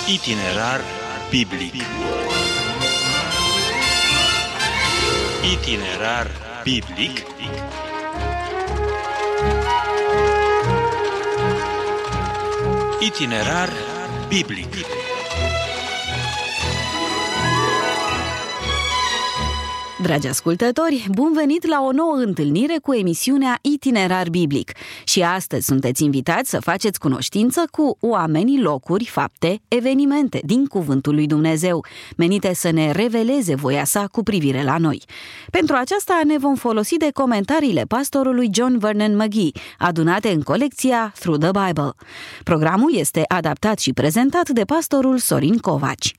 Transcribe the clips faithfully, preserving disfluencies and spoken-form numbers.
Itinerar biblic. Itinerar biblic. Itinerar biblic. Dragi ascultători, bun venit la o nouă întâlnire cu emisiunea Itinerar Biblic. Și astăzi sunteți invitați să faceți cunoștință cu oamenii, locuri, fapte, evenimente din Cuvântul lui Dumnezeu, menite să ne reveleze voia sa cu privire la noi. Pentru aceasta ne vom folosi de comentariile pastorului John Vernon McGee, adunate în colecția Through the Bible. Programul este adaptat și prezentat de pastorul Sorin Covaci.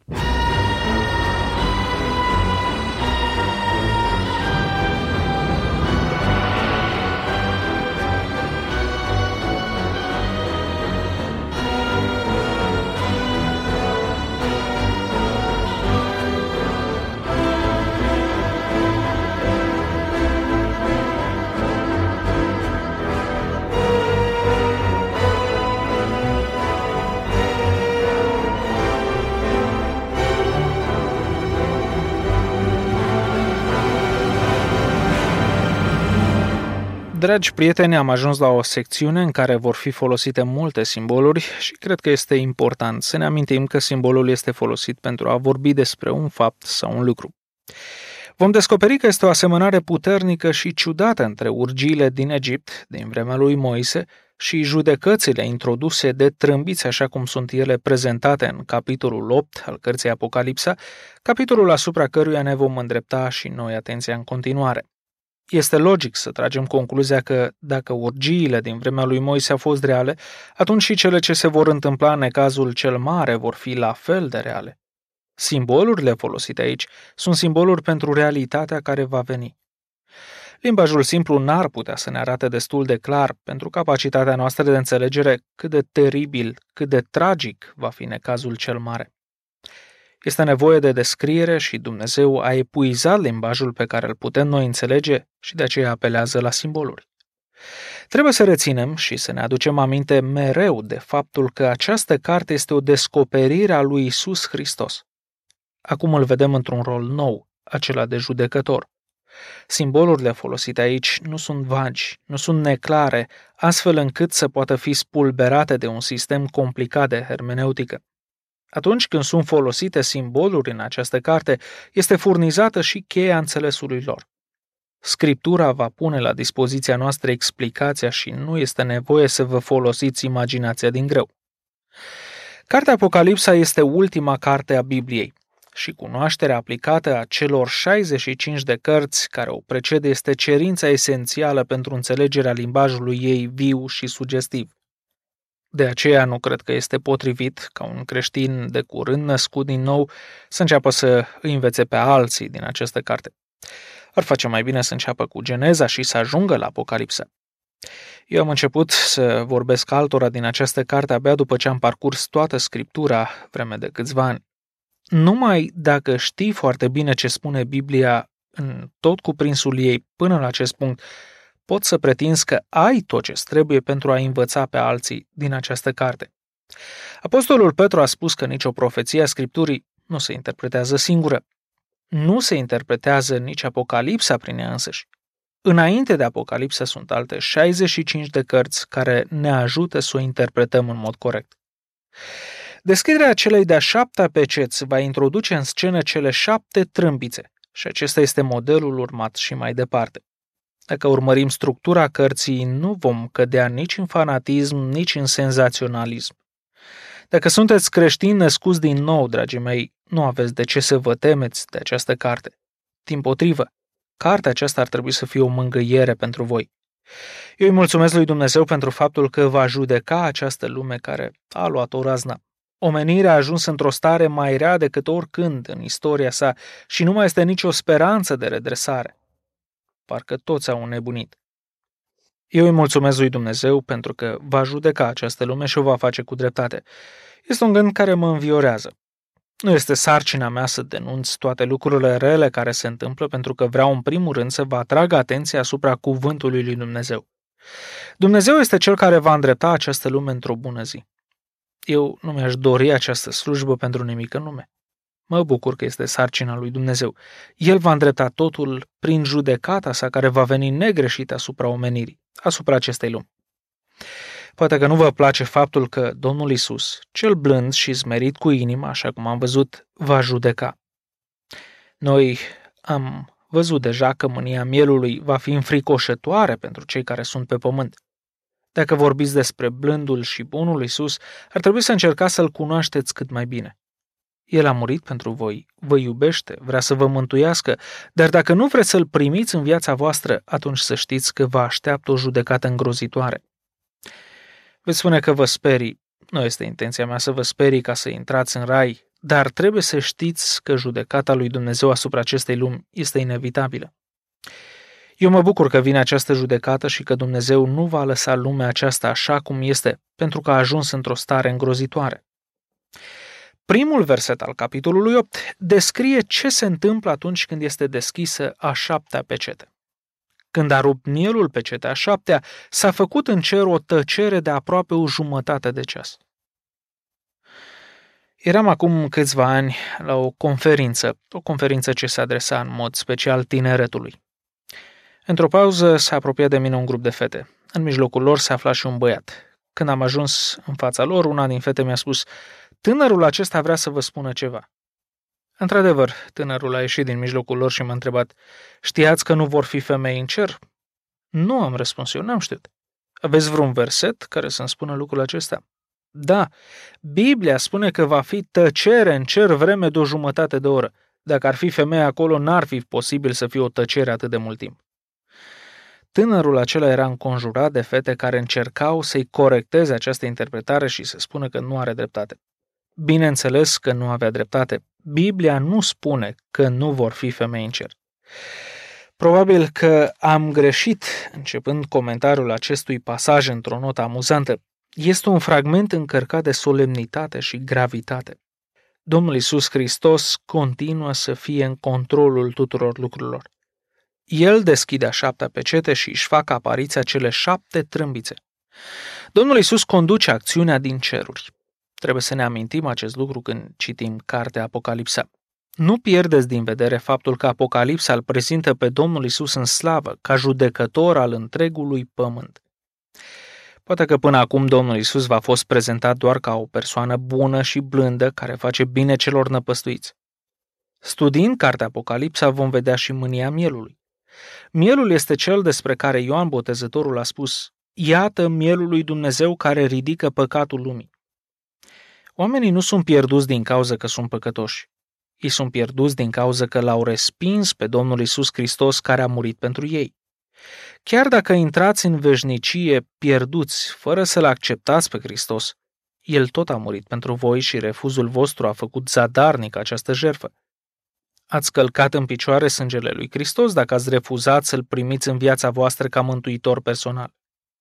Dragi prieteni, am ajuns la o secțiune în care vor fi folosite multe simboluri și cred că este important să ne amintim că simbolul este folosit pentru a vorbi despre un fapt sau un lucru. Vom descoperi că este o asemănare puternică și ciudată între urgiile din Egipt, din vremea lui Moise, și judecățile introduse de trâmbiți așa cum sunt ele prezentate în capitolul opt al cărții Apocalipsa, capitolul asupra căruia ne vom îndrepta și noi atenția în continuare. Este logic să tragem concluzia că, dacă urgiile din vremea lui Moise au fost reale, atunci și cele ce se vor întâmpla în necazul cel mare vor fi la fel de reale. Simbolurile folosite aici sunt simboluri pentru realitatea care va veni. Limbajul simplu n-ar putea să ne arate destul de clar pentru capacitatea noastră de înțelegere cât de teribil, cât de tragic va fi necazul cel mare. Este nevoie de descriere și Dumnezeu a epuizat limbajul pe care îl putem noi înțelege și de aceea apelează la simboluri. Trebuie să reținem și să ne aducem aminte mereu de faptul că această carte este o descoperire a lui Iisus Hristos. Acum îl vedem într-un rol nou, acela de judecător. Simbolurile folosite aici nu sunt vagi, nu sunt neclare, astfel încât să poată fi spulberate de un sistem complicat de hermeneutică. Atunci când sunt folosite simboluri în această carte, este furnizată și cheia înțelesului lor. Scriptura va pune la dispoziția noastră explicația și nu este nevoie să vă folosiți imaginația din greu. Cartea Apocalipsa este ultima carte a Bibliei și cunoașterea aplicată a celor șaizeci și cinci de cărți care o precede este cerința esențială pentru înțelegerea limbajului ei viu și sugestiv. De aceea nu cred că este potrivit ca un creștin de curând născut din nou să înceapă să îi învețe pe alții din această carte. Ar face mai bine să înceapă cu Geneza și să ajungă la Apocalipsa. Eu am început să vorbesc altora din această carte abia după ce am parcurs toată Scriptura vreme de câțiva ani. Numai dacă știi foarte bine ce spune Biblia în tot cuprinsul ei până la acest punct, poți să pretinzi că ai tot ce trebuie pentru a învăța pe alții din această carte. Apostolul Petru a spus că nicio profeție a Scripturii nu se interpretează singură. Nu se interpretează nici Apocalipsa prin ea însăși. Înainte de Apocalipsa sunt alte șaizeci și cinci de cărți care ne ajută să o interpretăm în mod corect. Descrierea celei de-a șaptea peceți va introduce în scenă cele șapte trâmbițe și acesta este modelul urmat și mai departe. Dacă urmărim structura cărții, nu vom cădea nici în fanatism, nici în senzaționalism. Dacă sunteți creștini născuți din nou, dragii mei, nu aveți de ce să vă temeți de această carte. Dimpotrivă, cartea aceasta ar trebui să fie o mângâiere pentru voi. Eu îi mulțumesc lui Dumnezeu pentru faptul că va judeca această lume care a luat o razna. Omenirea a ajuns într-o stare mai rea decât oricând în istoria sa și nu mai este nicio speranță de redresare. Parcă toți au înnebunit. Eu îi mulțumesc lui Dumnezeu pentru că va judeca această lume și o va face cu dreptate. Este un gând care mă înviorează. Nu este sarcina mea să denunț toate lucrurile rele care se întâmplă, pentru că vreau în primul rând să vă atrag atenția asupra cuvântului lui Dumnezeu. Dumnezeu este Cel care va îndrepta această lume într-o bună zi. Eu nu mi-aș dori această slujbă pentru nimic în lume. Mă bucur că este sarcina lui Dumnezeu. El va îndrepta totul prin judecata sa care va veni negreșită asupra omenirii, asupra acestei lumi. Poate că nu vă place faptul că Domnul Iisus, cel blând și smerit cu inima, așa cum am văzut, va judeca. Noi am văzut deja că mânia mielului va fi înfricoșătoare pentru cei care sunt pe pământ. Dacă vorbiți despre blândul și bunul Iisus, ar trebui să încercați să-L cunoașteți cât mai bine. El a murit pentru voi, vă iubește, vrea să vă mântuiască, dar dacă nu vreți să-L primiți în viața voastră, atunci să știți că vă așteaptă o judecată îngrozitoare. Veți spune că vă sperii. Nu este intenția mea să vă sperii ca să intrați în rai, dar trebuie să știți că judecata lui Dumnezeu asupra acestei lumi este inevitabilă. Eu mă bucur că vine această judecată și că Dumnezeu nu va lăsa lumea aceasta așa cum este, pentru că a ajuns într-o stare îngrozitoare. Primul verset al capitolului opt descrie ce se întâmplă atunci când este deschisă a șaptea pecete. Când a rupt mielul pecetea a șaptea, s-a făcut în cer o tăcere de aproape o jumătate de ceas. Eram acum câțiva ani la o conferință, o conferință ce se adresa în mod special tineretului. Într-o pauză s-a apropiat de mine un grup de fete. În mijlocul lor se afla și un băiat. Când am ajuns în fața lor, una din fete mi-a spus: "Tânărul acesta vrea să vă spună ceva." Într-adevăr, tânărul a ieșit din mijlocul lor și m-a întrebat: "Știați că nu vor fi femei în cer?" "Nu," am răspuns eu, "n-am știut." "Aveți vreun verset care să-mi spună lucrul acesta?" "Da, Biblia spune că va fi tăcere în cer vreme de o jumătate de oră. Dacă ar fi femeie acolo, n-ar fi posibil să fie o tăcere atât de mult timp." Tânărul acela era înconjurat de fete care încercau să-i corecteze această interpretare și să spună că nu are dreptate. Bineînțeles că nu avea dreptate. Biblia nu spune că nu vor fi femei în cer. Probabil că am greșit începând comentariul acestui pasaj într-o notă amuzantă. Este un fragment încărcat de solemnitate și gravitate. Domnul Iisus Hristos continuă să fie în controlul tuturor lucrurilor. El deschide a șaptea pecete și își fac apariția cele șapte trâmbițe. Domnul Iisus conduce acțiunea din ceruri. Trebuie să ne amintim acest lucru când citim cartea Apocalipsa. Nu pierdeți din vedere faptul că Apocalipsa îl prezintă pe Domnul Iisus în slavă, ca judecător al întregului pământ. Poate că până acum Domnul Iisus v-a fost prezentat doar ca o persoană bună și blândă care face bine celor năpăstuiți. Studiind cartea Apocalipsa vom vedea și mânia mielului. Mielul este cel despre care Ioan Botezătorul a spus: "Iată mielul lui Dumnezeu care ridică păcatul lumii." Oamenii nu sunt pierduți din cauza că sunt păcătoși. Ei sunt pierduți din cauza că l-au respins pe Domnul Iisus Hristos care a murit pentru ei. Chiar dacă intrați în veșnicie pierduți, fără să-L acceptați pe Hristos, El tot a murit pentru voi și refuzul vostru a făcut zadarnic această jertfă. Ați călcat în picioare sângele lui Hristos dacă ați refuzat să-L primiți în viața voastră ca mântuitor personal.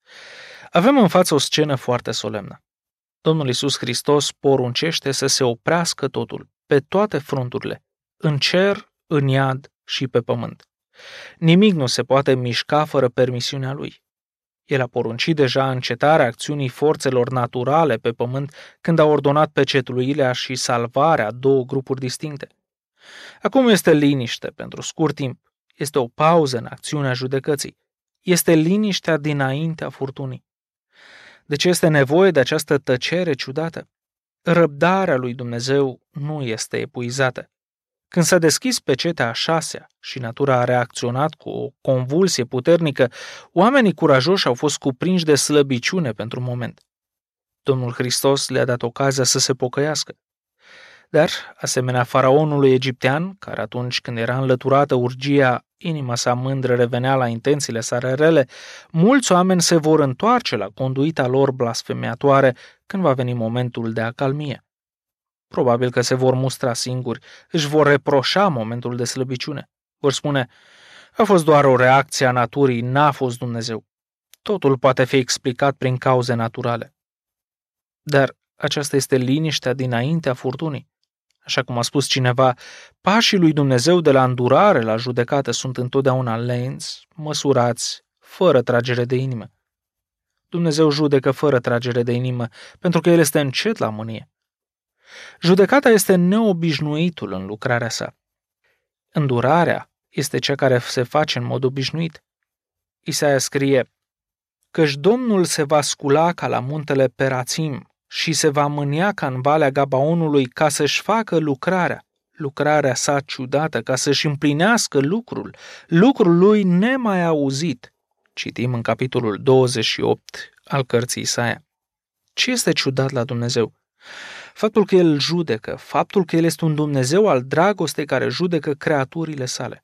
Avem în față o scenă foarte solemnă. Domnul Iisus Hristos poruncește să se oprească totul, pe toate fronturile, în cer, în iad și pe pământ. Nimic nu se poate mișca fără permisiunea Lui. El a poruncit deja încetarea acțiunii forțelor naturale pe pământ când a ordonat pecetuirea și salvarea a două grupuri distincte. Acum este liniște pentru scurt timp. Este o pauză în acțiunea judecății. Este liniștea dinaintea furtunii. De ce este nevoie de această tăcere ciudată? Răbdarea lui Dumnezeu nu este epuizată. Când s-a deschis pecetea a șasea și natura a reacționat cu o convulsie puternică, oamenii curajoși au fost cuprinși de slăbiciune pentru un moment. Domnul Hristos le-a dat ocazia să se pocăiască. Dar, asemenea faraonului egiptean, care atunci când era înlăturată urgia, inima sa mândră revenea la intențiile sale rele, mulți oameni se vor întoarce la conduita lor blasfemiatoare când va veni momentul de acalmie. Probabil că se vor mustra singuri, își vor reproșa momentul de slăbiciune. Vor spune: a fost doar o reacție a naturii, n-a fost Dumnezeu. Totul poate fi explicat prin cauze naturale. Dar aceasta este liniștea dinaintea furtunii. Așa cum a spus cineva, pașii lui Dumnezeu de la îndurare la judecată sunt întotdeauna lenți, măsurați, fără tragere de inimă. Dumnezeu judecă fără tragere de inimă, pentru că El este încet la mânie. Judecata este neobișnuitul în lucrarea sa. Îndurarea este cea care se face în mod obișnuit. Isaia scrie: căci Domnul se va scula ca la muntele Perațim și se va mânia ca în valea Gabaonului ca să-și facă lucrarea, lucrarea sa ciudată, ca să-și împlinească lucrul, lucrul lui nemai auzit. Citim în capitolul douăzeci și opt al cărții Isaia. Ce este ciudat la Dumnezeu? Faptul că El judecă, faptul că El este un Dumnezeu al dragostei care judecă creaturile sale.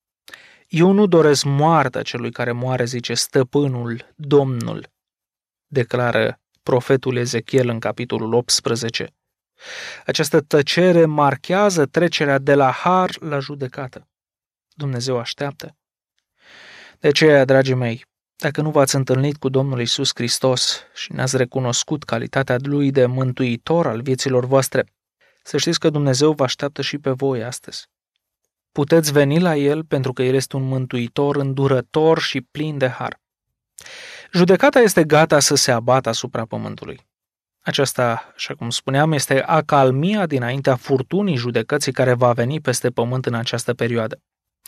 Eu nu doresc moartea celui care moare, zice Stăpânul, Domnul, declară profetul Ezechiel în capitolul optsprezece. Această tăcere marchează trecerea de la har la judecată. Dumnezeu așteaptă. De aceea, dragii mei, dacă nu v-ați întâlnit cu Domnul Iisus Hristos și n-ați recunoscut calitatea Lui de mântuitor al vieților voastre, să știți că Dumnezeu vă așteaptă și pe voi astăzi. Puteți veni la El pentru că El este un mântuitor îndurător și plin de har. Judecata este gata să se abată asupra pământului. Aceasta, așa cum spuneam, este acalmia dinaintea furtunii judecății care va veni peste pământ în această perioadă.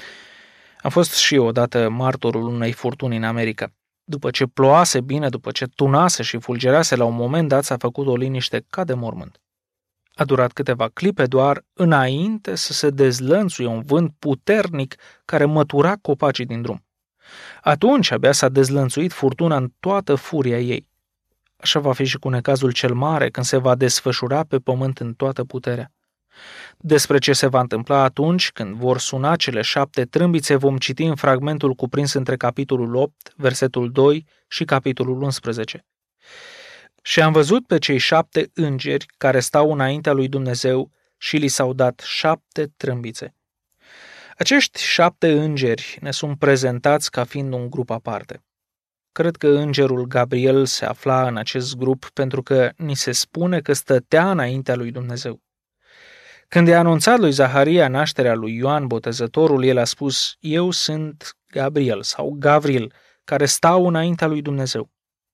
Am fost și eu odată martorul unei furtuni în America. După ce ploase bine, după ce tunase și fulgerase, la un moment dat s-a făcut o liniște ca de mormânt. A durat câteva clipe doar înainte să se dezlănțuie un vânt puternic care mătura copacii din drum. Atunci abia s-a dezlănțuit furtuna în toată furia ei. Așa va fi și cu necazul cel mare când se va desfășura pe pământ în toată puterea. Despre ce se va întâmpla atunci când vor suna cele șapte trâmbițe vom citi în fragmentul cuprins între capitolul opt, versetul doi și capitolul unsprezece. Și am văzut pe cei șapte îngeri care stau înaintea lui Dumnezeu și li s-au dat șapte trâmbițe. Acești șapte îngeri ne sunt prezentați ca fiind un grup aparte. Cred că îngerul Gabriel se afla în acest grup pentru că ni se spune că stătea înaintea lui Dumnezeu. Când i-a anunțat lui Zaharia nașterea lui Ioan Botezătorul, el a spus: eu sunt Gabriel sau Gavril, care stau înaintea lui Dumnezeu.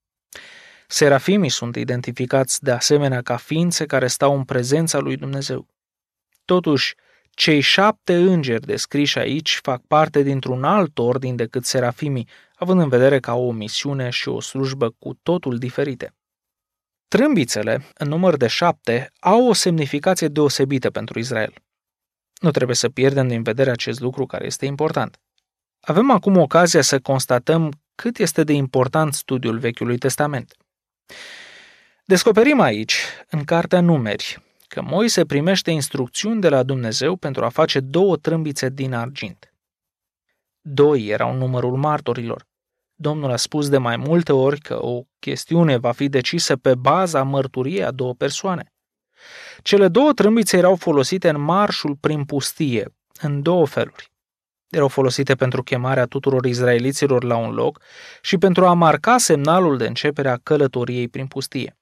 Serafimii sunt identificați de asemenea ca ființe care stau în prezența lui Dumnezeu. Totuși, cei șapte îngeri descriși aici fac parte dintr-un alt ordin decât serafimii, având în vedere că au o misiune și o slujbă cu totul diferite. Trâmbițele, în număr de șapte, au o semnificație deosebită pentru Israel. Nu trebuie să pierdem din vedere acest lucru care este important. Avem acum ocazia să constatăm cât este de important studiul Vechiului Testament. Descoperim aici, în Cartea Numeri, că Moise primește instrucțiuni de la Dumnezeu pentru a face două trâmbițe din argint. Doi erau numărul martorilor. Domnul a spus de mai multe ori că o chestiune va fi decisă pe baza mărturiei a două persoane. Cele două trâmbițe erau folosite în marșul prin pustie, în două feluri. Erau folosite pentru chemarea tuturor izraeliților la un loc și pentru a marca semnalul de începere a călătoriei prin pustie.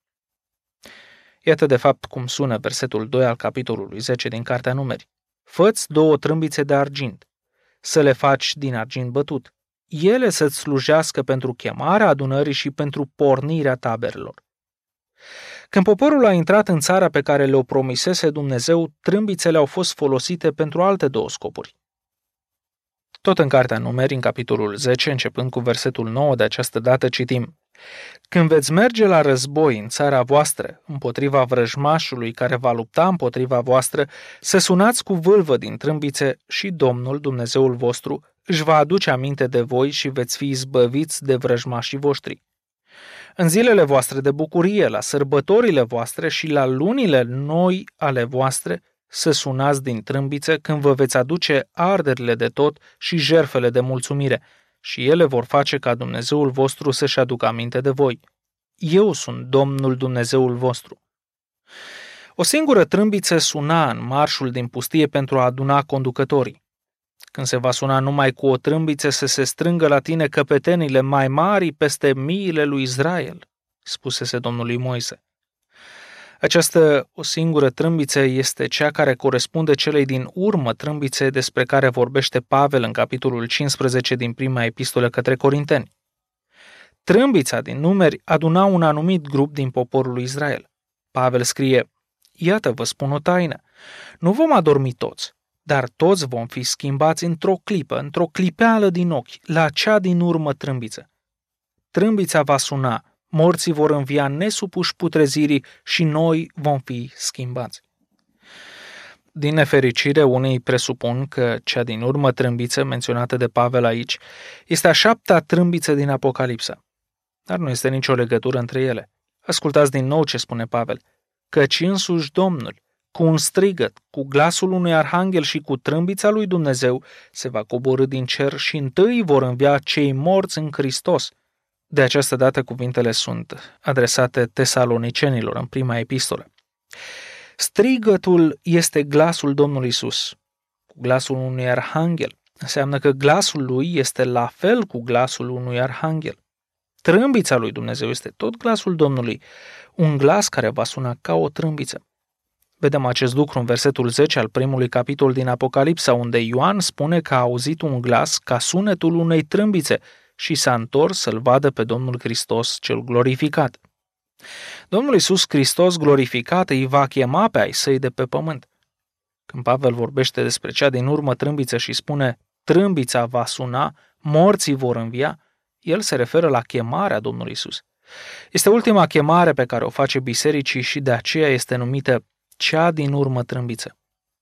Iată de fapt cum sună versetul doi al capitolului zece din Cartea Numeri. Fă-ți două trâmbițe de argint, să le faci din argint bătut. Ele să-ți slujească pentru chemarea adunării și pentru pornirea taberelor. Când poporul a intrat în țara pe care le-o promisese Dumnezeu, trâmbițele au fost folosite pentru alte două scopuri. Tot în Cartea Numeri, în capitolul zece, începând cu versetul nouă de această dată, citim: când veți merge la război în țara voastră, împotriva vrăjmașului care va lupta împotriva voastră, să sunați cu vâlvă din trâmbițe și Domnul, Dumnezeul vostru, își va aduce aminte de voi și veți fi izbăviți de vrăjmașii voștri. În zilele voastre de bucurie, la sărbătorile voastre și la lunile noi ale voastre, să sunați din trâmbițe când vă veți aduce arderile de tot și jertfele de mulțumire, și ele vor face ca Dumnezeul vostru să-și aducă aminte de voi. Eu sunt Domnul Dumnezeul vostru. O singură trâmbiță suna în marșul din pustie pentru a aduna conducătorii. Când se va suna numai cu o trâmbiță, să se strângă la tine căpetenile mai mari peste miile lui Israel, spusese Domnului Moise. Această o singură trâmbiță este cea care corespunde celei din urmă trâmbițe despre care vorbește Pavel în capitolul cincisprezece din prima epistolă către Corinteni. Trâmbița din Numeri aduna un anumit grup din poporul lui Israel. Pavel scrie: iată, vă spun o taină, nu vom adormi toți, dar toți vom fi schimbați într-o clipă, într-o clipeală din ochi, la cea din urmă trâmbiță. Trâmbița va suna, morții vor învia nesupuși putrezirii și noi vom fi schimbați. Din nefericire, unii presupun că cea din urmă trâmbiță menționată de Pavel aici este a șaptea trâmbiță din Apocalipsa. Dar nu este nicio legătură între ele. Ascultați din nou ce spune Pavel: căci însuși Domnul, cu un strigăt, cu glasul unui arhanghel și cu trâmbița lui Dumnezeu, se va coborî din cer și întâi vor învia cei morți în Hristos. De această dată cuvintele sunt adresate tesalonicenilor în prima epistolă. Strigătul este glasul Domnului Iisus, cu glasul unui arhanghel. Înseamnă că glasul lui este la fel cu glasul unui arhanghel. Trâmbița lui Dumnezeu este tot glasul Domnului, un glas care va suna ca o trâmbiță. Vedem acest lucru în versetul zece al primului capitol din Apocalipsa, unde Ioan spune că a auzit un glas ca sunetul unei trâmbițe și s-a întors să-L vadă pe Domnul Hristos cel glorificat. Domnul Iisus Hristos glorificat îi va chema pe ai săi de pe pământ. Când Pavel vorbește despre cea din urmă trâmbiță și spune trâmbița va suna, morții vor învia, el se referă la chemarea Domnului Iisus. Este ultima chemare pe care o face bisericii și de aceea este numită cea din urmă trâmbiță.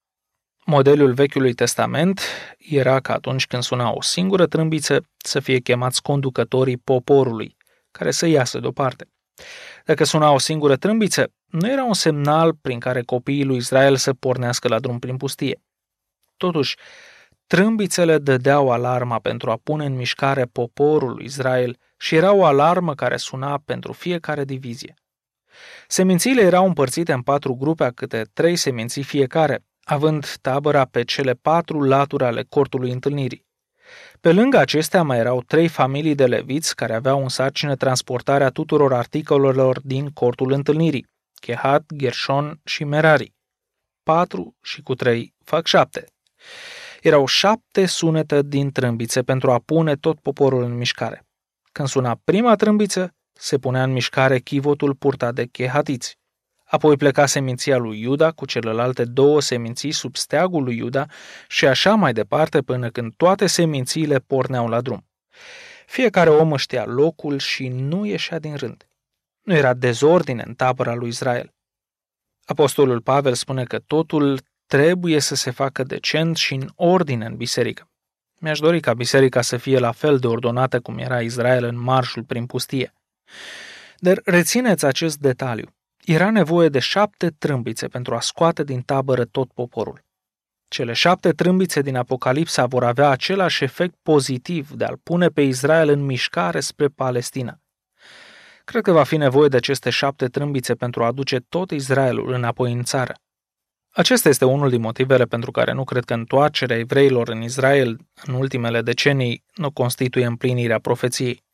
Modelul Vechiului Testament era că atunci când suna o singură trâmbiță să fie chemați conducătorii poporului, care să iasă deoparte. Dacă suna o singură trâmbiță, nu era un semnal prin care copiii lui Israel să pornească la drum prin pustie. Totuși, trâmbițele dădeau alarma pentru a pune în mișcare poporul lui Israel și era o alarmă care suna pentru fiecare divizie. Semințiile erau împărțite în patru grupe, a câte trei seminții fiecare, având tabăra pe cele patru laturi ale cortului întâlnirii. Pe lângă acestea mai erau trei familii de leviți care aveau în sarcină transportarea tuturor articolelor din cortul întâlnirii, Chehat, Gershon și Merari. Patru și cu trei fac șapte. Erau șapte sunete din trâmbițe pentru a pune tot poporul în mișcare. Când suna prima trâmbiță, se punea în mișcare chivotul purtat de chehatiți. Apoi pleca seminția lui Iuda cu celelalte două seminții sub steagul lui Iuda și așa mai departe până când toate semințiile porneau la drum. Fiecare om știa locul și nu ieșea din rând. Nu era dezordine în tabăra lui Israel. Apostolul Pavel spune că totul trebuie să se facă decent și în ordine în biserică. Mi-aș dori ca biserica să fie la fel de ordonată cum era Israel în marșul prin pustie. Dar rețineți acest detaliu. Era nevoie de șapte trâmbițe pentru a scoate din tabără tot poporul. Cele șapte trâmbițe din Apocalipsa vor avea același efect pozitiv de a-l pune pe Israel în mișcare spre Palestina. Cred că va fi nevoie de aceste șapte trâmbițe pentru a aduce tot Israelul înapoi în țară. Acesta este unul din motivele pentru care nu cred că întoarcerea evreilor în Israel în ultimele decenii nu constituie împlinirea profeției.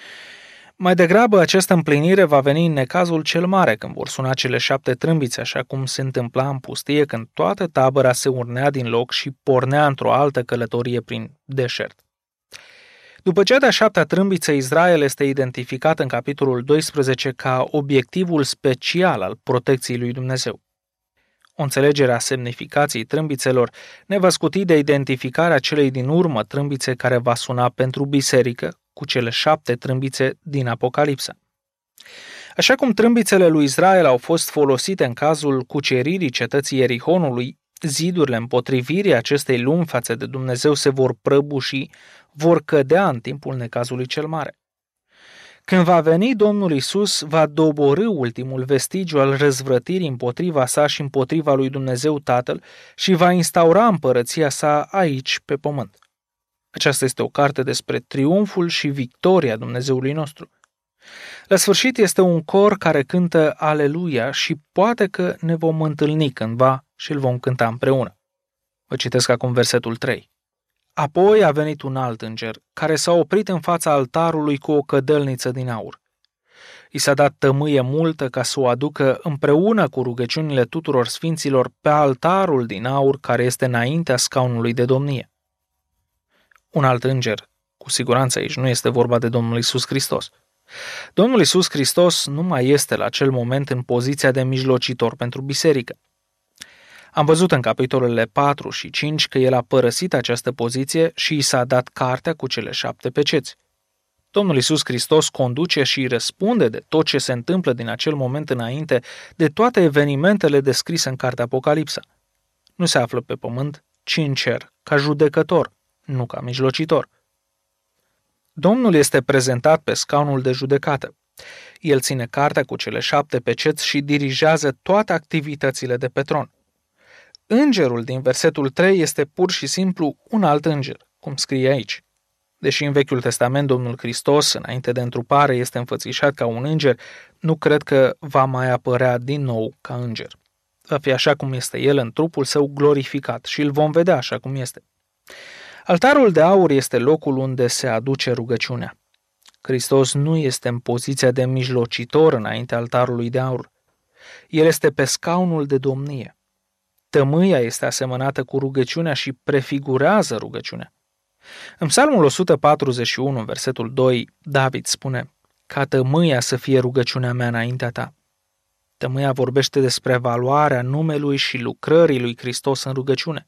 Mai degrabă, această împlinire va veni în necazul cel mare, când vor suna cele șapte trâmbițe, așa cum se întâmpla în pustie când toată tabăra se urnea din loc și pornea într-o altă călătorie prin deșert. După cea de-a șaptea trâmbiță, Israel este identificat în capitolul doisprezece ca obiectivul special al protecției lui Dumnezeu. O înțelegere a semnificației trâmbițelor ne va scuti de identificarea celei din urmă trâmbițe care va suna pentru biserică, cu cele șapte trâmbițe din Apocalipsa. Așa cum trâmbițele lui Israel au fost folosite în cazul cuceririi cetății Ierihonului, zidurile împotrivirii acestei lumi față de Dumnezeu se vor prăbuși, vor cădea în timpul necazului cel mare. Când va veni Domnul Iisus, va doborî ultimul vestigiu al răzvrătirii împotriva sa și împotriva lui Dumnezeu Tatăl și va instaura împărăția sa aici, pe pământ. Aceasta este o carte despre triumful și victoria Dumnezeului nostru. La sfârșit este un cor care cântă Aleluia și poate că ne vom întâlni cândva și îl vom cânta împreună. Vă citesc acum versetul trei. Apoi a venit un alt înger, care s-a oprit în fața altarului cu o cădălniță din aur. I s-a dat tămâie multă ca să o aducă împreună cu rugăciunile tuturor sfinților pe altarul din aur care este înaintea scaunului de domnie. Un alt înger, cu siguranță aici nu este vorba de Domnul Iisus Hristos. Domnul Iisus Hristos nu mai este la acel moment în poziția de mijlocitor pentru biserică. Am văzut în capitolele patru și cinci că el a părăsit această poziție și i s-a dat cartea cu cele șapte peceți. Domnul Iisus Hristos conduce și răspunde de tot ce se întâmplă din acel moment înainte, de toate evenimentele descrise în cartea Apocalipsa. Nu se află pe pământ, ci în cer, ca judecător, nu ca mijlocitor. Domnul este prezentat pe scaunul de judecată. El ține cartea cu cele șapte peceți și dirigează toate activitățile de pe tron. Îngerul din versetul trei este pur și simplu un alt înger, cum scrie aici. Deși în Vechiul Testament Domnul Hristos, înainte de întrupare, este înfățișat ca un înger, nu cred că va mai apărea din nou ca înger. Va fi așa cum este el în trupul său glorificat și îl vom vedea așa cum este. Altarul de aur este locul unde se aduce rugăciunea. Hristos nu este în poziția de mijlocitor înainte altarului de aur. El este pe scaunul de domnie. Tămâia este asemănată cu rugăciunea și prefigurează rugăciunea. În Psalmul o sută patruzeci și unu, versetul doi, David spune: ca tămâia să fie rugăciunea mea înaintea ta. Tămâia vorbește despre valoarea numelui și lucrării lui Hristos în rugăciune.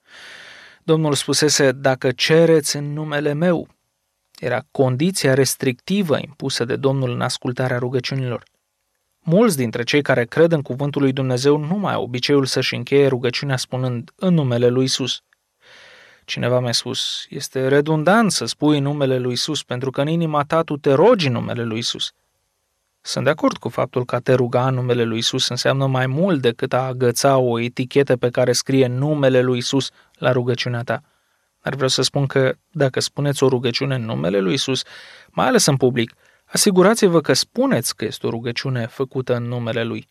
Domnul spusese: dacă cereți în numele meu. Era condiția restrictivă impusă de Domnul în ascultarea rugăciunilor. Mulți dintre cei care cred în cuvântul lui Dumnezeu nu mai au obiceiul să-și încheie rugăciunea spunând în numele lui Iisus. Cineva mi-a spus: este redundant să spui în numele lui Iisus, pentru că în inima ta tu te rogi în numele lui Iisus. Sunt de acord cu faptul că a te ruga în numele lui Iisus înseamnă mai mult decât a agăța o etichetă pe care scrie numele lui Iisus la rugăciunea ta. Dar vreau să spun că dacă spuneți o rugăciune în numele lui Iisus, mai ales în public, asigurați-vă că spuneți că este o rugăciune făcută în numele lui.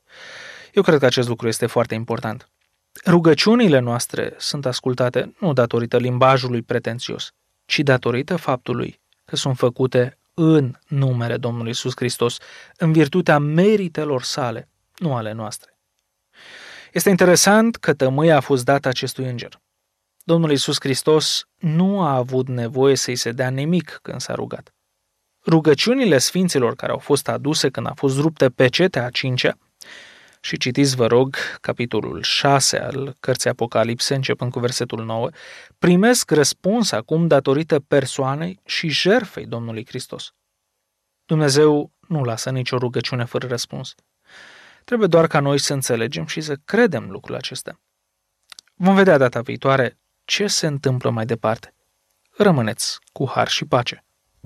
Eu cred că acest lucru este foarte important. Rugăciunile noastre sunt ascultate nu datorită limbajului pretențios, ci datorită faptului că sunt făcute în numele Domnului Iisus Hristos, în virtutea meritelor sale, nu ale noastre. Este interesant că tămâia a fost dată acestui înger. Domnul Iisus Hristos nu a avut nevoie să-i se dea nimic când s-a rugat. Rugăciunile sfinților care au fost aduse când a fost rupte pecetea a cincea, și citiți, vă rog, capitolul șase al cărții Apocalipse, începând cu versetul nouă, primesc răspuns acum datorită persoanei și jertfei Domnului Hristos. Dumnezeu nu lasă nicio rugăciune fără răspuns. Trebuie doar ca noi să înțelegem și să credem lucrul acesta. Vom vedea data viitoare ce se întâmplă mai departe. Rămâneți cu har și pace.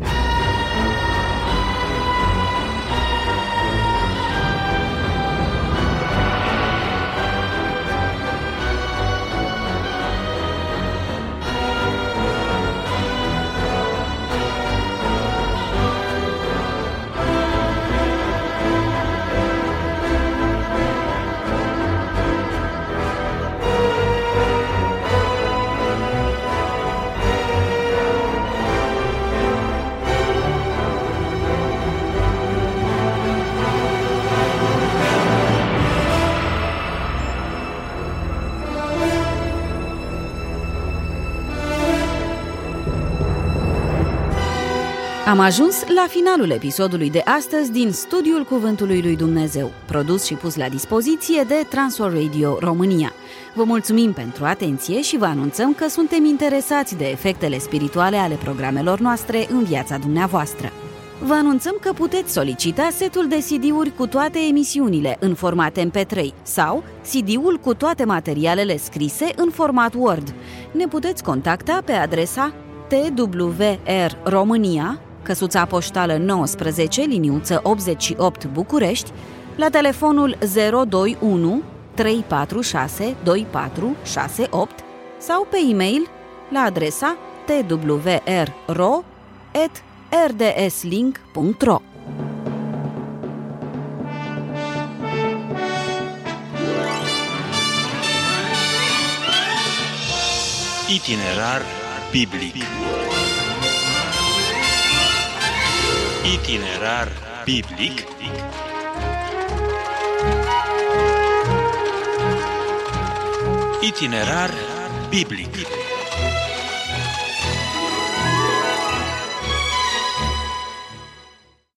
Am ajuns la finalul episodului de astăzi din Studiul Cuvântului lui Dumnezeu, produs și pus la dispoziție de Transworld Radio România. Vă mulțumim pentru atenție și vă anunțăm că suntem interesați de efectele spirituale ale programelor noastre în viața dumneavoastră. Vă anunțăm că puteți solicita setul de C D-uri cu toate emisiunile în format M P trei sau C D-ul cu toate materialele scrise în format Word. Ne puteți contacta pe adresa T W R România, căsuța poștală nouăsprezece, liniuță optzeci și opt București, la telefonul zero doi unu trei patru șase doi patru șase opt sau pe e-mail la adresa t w r ro at r d s link punct r o. Itinerar biblic. Itinerar biblic. Itinerar biblic.